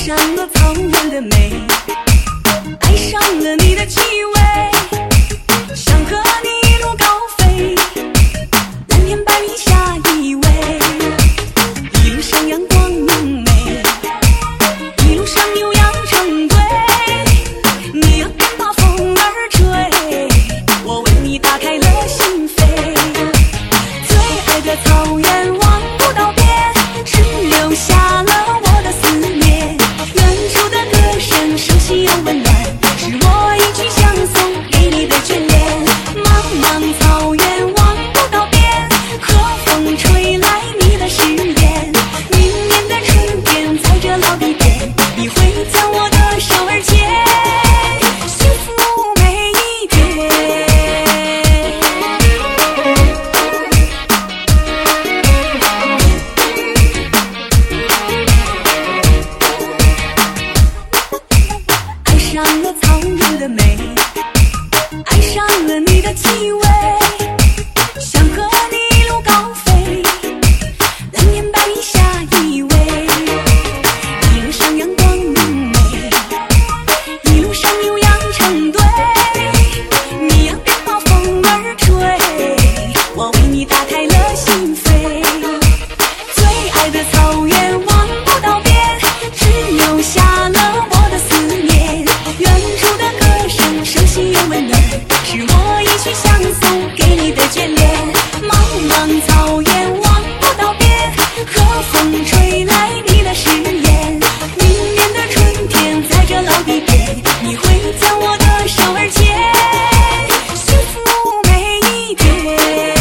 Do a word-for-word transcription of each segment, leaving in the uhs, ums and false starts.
上了草原的美，爱上了你的气味，想和你一路高飞，蓝天白云下依偎，一路上阳光明媚，一路上牛羊成堆，你要别把风儿吹，我为你打开了心扉，最爱的草原望不到边，只留下了我的思念，远处的歌声熟悉又温暖，是我一曲相送给你的眷恋，茫茫草原望不到边，和风吹来你的誓言，明年的春天在这老地边，你会将我的手儿牵，幸福每一天。爱上了草原的美，爱上了你的气味，想和你一路高飞，蓝天白云下依偎，一路上阳光明媚，一路上牛羊成堆，你要别把风儿吹，我为你打开了心扉，最爱的草原望不到边，只留下了我的思念，远处的歌声熟悉又温暖，是我一曲相送给你的眷恋，茫茫草原望不到边，和风吹来你的誓言，明年的春天在这老地边，你会将我的手儿牵，幸福每一天。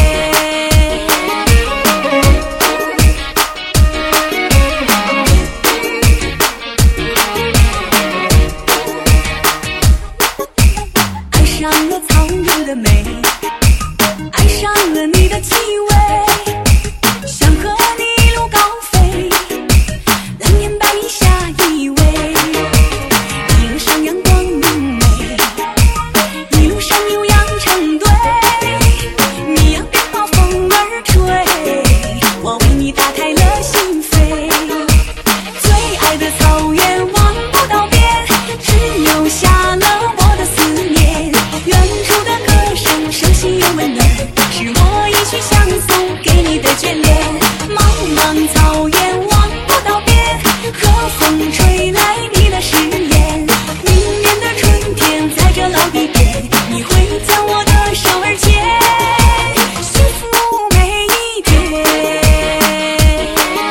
爱上了草原的美，爱上了你的气味，想和你一路高飞，蓝天白云下依偎，一路上阳光明媚，一路上牛羊成堆，你要别把风儿吹，我为你打开了心扉，最爱的草原望不到边，只留下了我的思念，远处的歌声熟悉又温暖，是我一曲相送给你的眷恋，茫茫草